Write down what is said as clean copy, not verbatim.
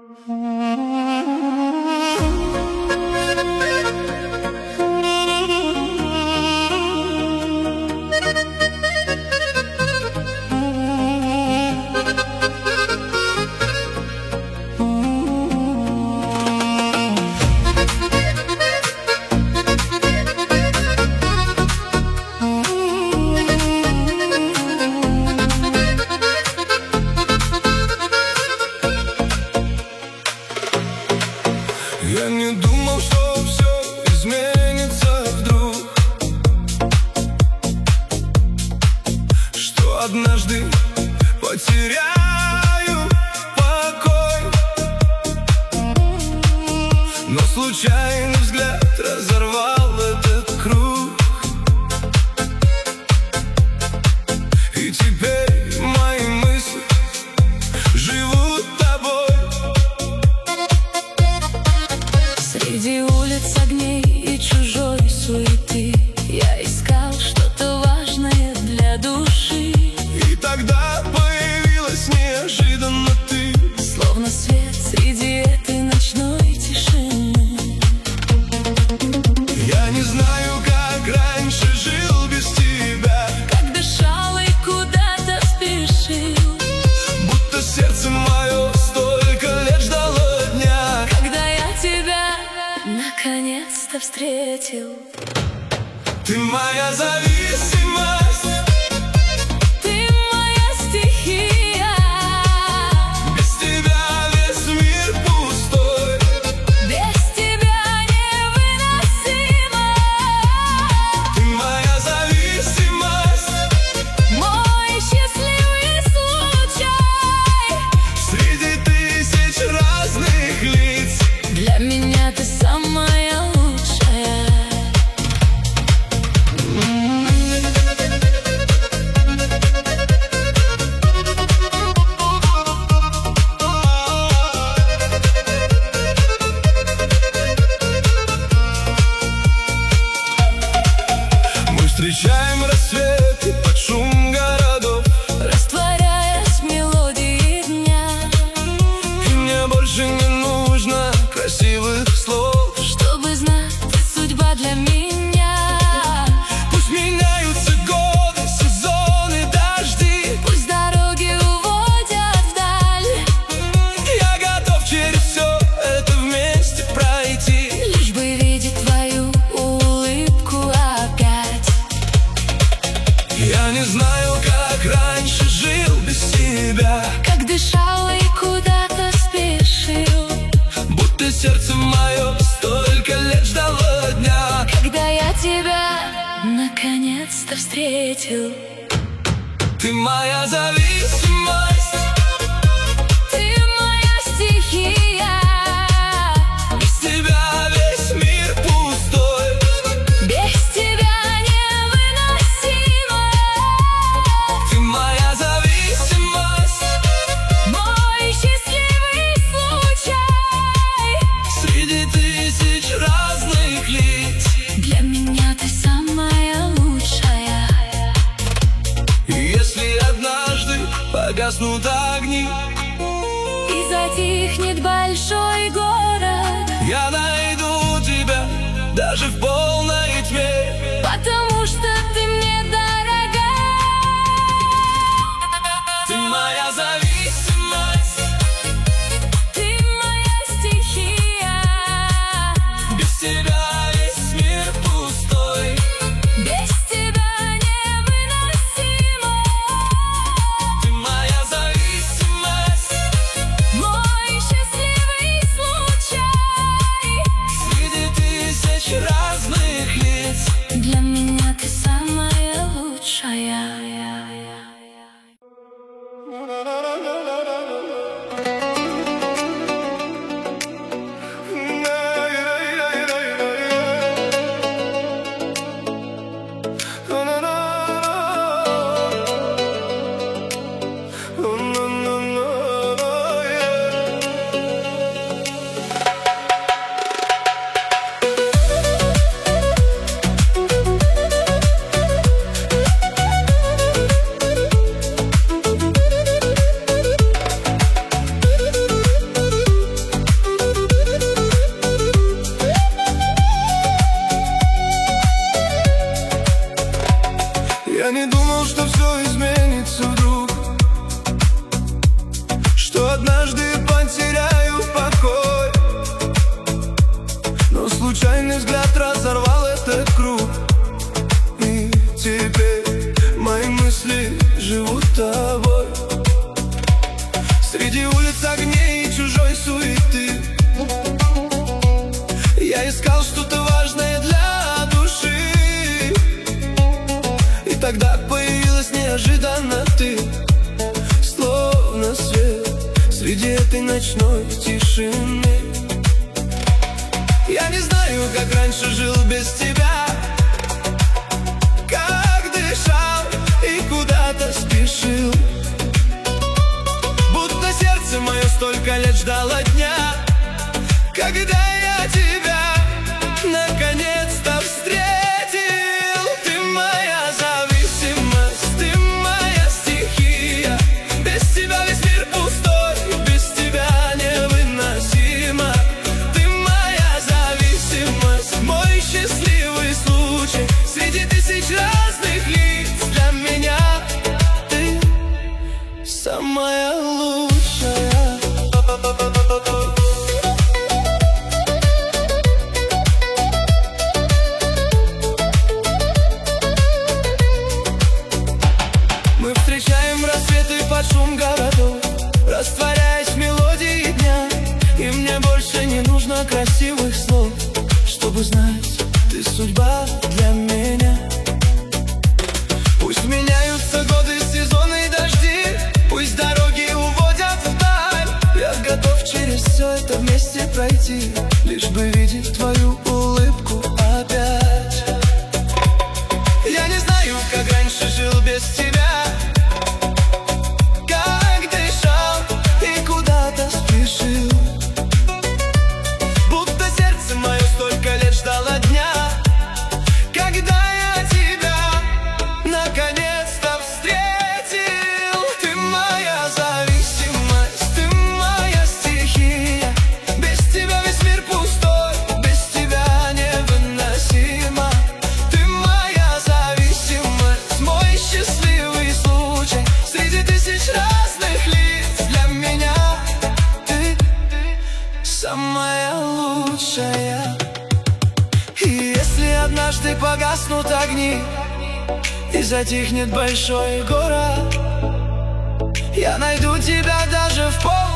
Я не думал, что все изменится вдруг, что однажды потеряю покой. Но случайный взгляд разорвал этот круг, и теперь мои мысли живут тобой. Среди улиц огней и чужой суеты я искал что-то важное для души. И тогда появилась неожиданно ты, Словно свет среди этой ночной тишины. Я не знаю, как раньше жил без тебя, Как дышал и куда-то спешил, будто сердце мое столько лет ждало дня, когда я тебя наконец-то встретил. ты моя зависимость, Ты моя стихия, без тебя весь мир пустой. без тебя невыносимо. Ты моя зависимость, Мой счастливый случай. среди тысяч разных лиц. Для меня ты самая лучшая. Мы встречаем рассветы под шум городов, Растворяясь в мелодии дня, и мне больше не нужно красивых слов, чтобы знать, ты судьба для меня. пусть меняются годы, сезоны, дожди. Пусть дороги уводят вдаль, Я готов через все это вместе пройти, лишь бы видеть твою улыбку опять. я не знаю, как раньше жил без тебя, Как дышал и куда-то спешил, будто сердце мое столько лет ждало дня, когда я тебя наконец-то встретил. ты моя зависимость, Ты моя стихия, без тебя весь мир пустой. без тебя невыносимо. Ты моя зависимость, Мой счастливый случай. среди тысяч разных лиц. Для меня ты самая лучшая. И если однажды погаснут огни, И затихнет большой город, я найду тебя даже в полной тьме, потому что ты мне дорога. ты моя зависимость, Ты моя стихия, без тебя весь мир пустой. без тебя невыносимо. Ты моя зависимость, Мой счастливый случай. среди тысяч разных улиц огней и чужой суеты. Я искал что-то важное для души, и тогда появилась неожиданно ты, словно свет среди этой ночной тишины. Я не знаю, как раньше жил без тебя, как дышал и куда-то спешил, будто сердце мое столько лет ждало дня, когда я тебя наконец-то встретил. Ты моя зависимость, ты моя стихия. Без тебя весь мир пустой, без тебя невыносимо. Ты моя зависимость, мой счастливый случай. Среди тысяч разных лиц для меня ты самая лучшая. Мы встречаем рассветы под шум городов, растворяясь в мелодии дня. И мне больше не нужно красивых слов, чтобы знать, ты судьба для меня. Пусть меняются годы, сезоны и дожди, пусть дороги уводят вдаль. Я готов через все это вместе пройти, лишь бы видеть твою улыбку опять. Я не знаю, как раньше жил без тебя, как дышал и куда-то спешил, будто сердце мое столько лет ждало дня, когда я тебя наконец-то встретил. Ты моя зависимость, ты моя стихия. Без тебя весь мир пустой, без тебя невыносимо. Ты моя зависимость, мой счастливый случай. Среди тысяч разных лиц для меня ты самая лучшая. И если однажды погаснут огни и затихнет большой город, я найду тебя даже в полночь.